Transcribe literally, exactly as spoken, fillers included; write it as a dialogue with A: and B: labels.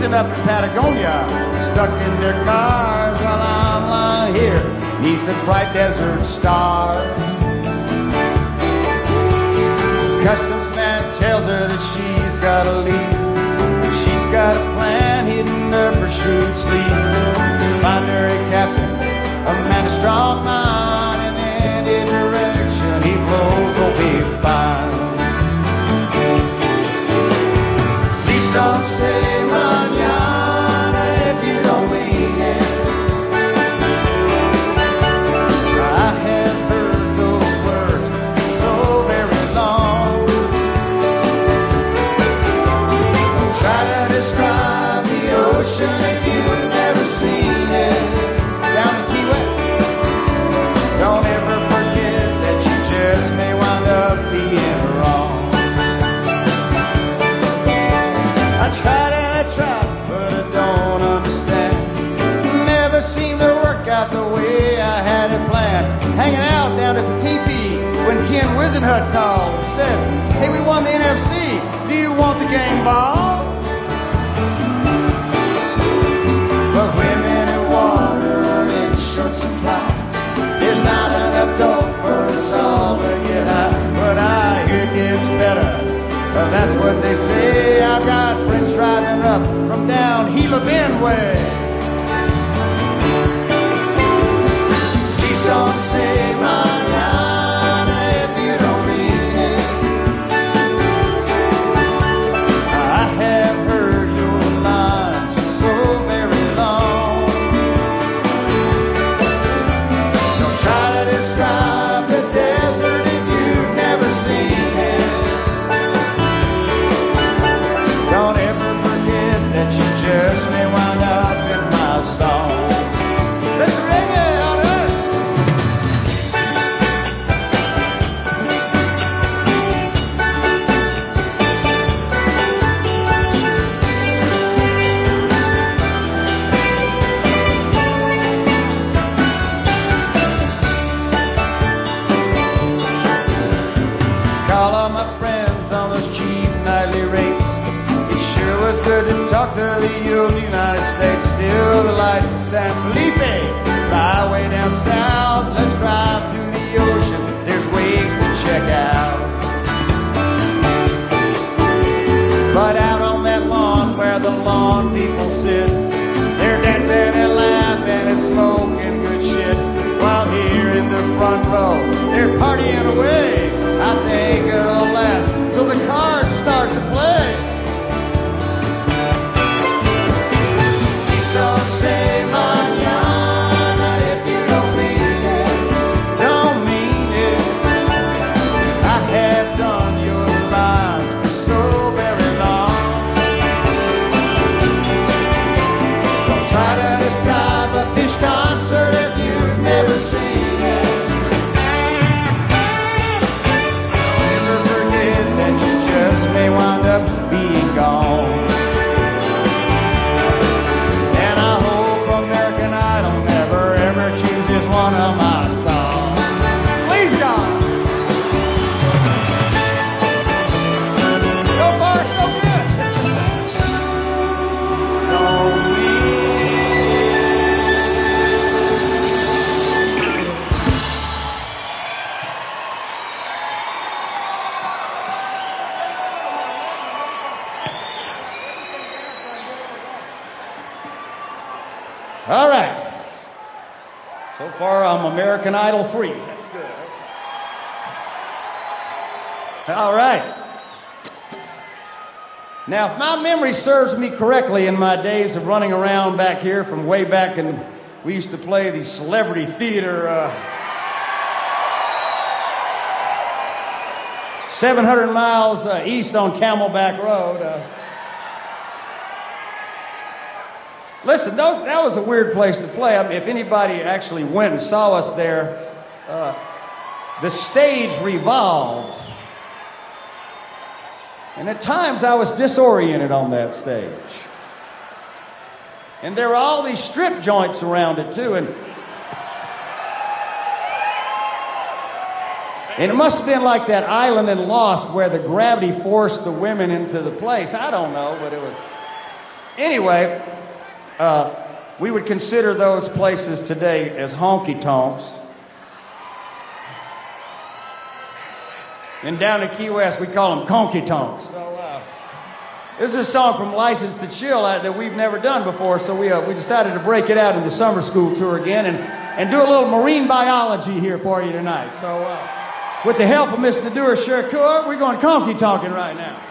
A: fishing up in Patagonia, stuck in their cars while I'm lying here neath the bright desert star. Customs man tells her that she's gotta leave, but she's got a plan hidden up her shrewd sleeve. Find her a captain, a man of strong mind, and any direction he blows will be fine. Please don't say mañana if you don't mean it. I have heard those words so very long. Don't try to describe the ocean if you've never seen it. Down the Key West. Don't ever forget that you just may wind up being wrong. I tried and I tried, but I don't understand. Never seemed to work out the way I had it planned. Hanging out down at the teepee when Ken Wisenhut called and said, hey, we won the N F C. Do you want the game ball? But women and water are in short supply. There's not enough dope for us all to get high. But I hear it gets better. Well, that's what they say. I've got friends driving up from down Gila Bend way. Please don't say mañana if you don't mean it. I have heard your lines so very long. Don't try to describe the desert if you've never seen it. Don't ever forget that you just may wind up in my song. Let's ring it on it. Call all my friends on those cheap nightly rates. It sure was good to talk to the old United States. Still the lights of San Felipe lie way down south. Let's drive to the ocean. There's waves to check out. But out on that lawn where the lawn people sit, they're dancing and laughing and smoking good shit. While here in the front row, they're partying away. I think it'll last till the cards start to play. Please don't say mañana if you don't mean it. Don't mean it. I have done your lives for so very long. Don't try to describe a fish concert if you've never seen it. Never forget that you just may wind up being gone. And I hope American Idol never ever chooses one of my songs. Please, God. So far, so good. Don't All right. So far, I'm American Idol free. That's good. All right. Now, if my memory serves me correctly, in my days of running around back here from way back, and we used to play the celebrity theater, uh, seven hundred miles uh, east on Camelback Road. Uh, Listen, don't, that was a weird place to play. I mean, if anybody actually went and saw us there, uh, the stage revolved. And at times I was disoriented on that stage. And there were all these strip joints around it too. And, and it must have been like that island in Lost where the gravity forced the women into the place. I don't know, but it was... Anyway, uh, we would consider those places today as honky-tonks. And down in Key West, we call them conky-tonks. So, uh, this is a song from License to Chill uh, that we've never done before, so we, uh, we decided to break it out in the summer school tour again and, and do a little marine biology here for you tonight. So, uh, with the help of Mister Nadur Shakur, we're going conky-tonking right now.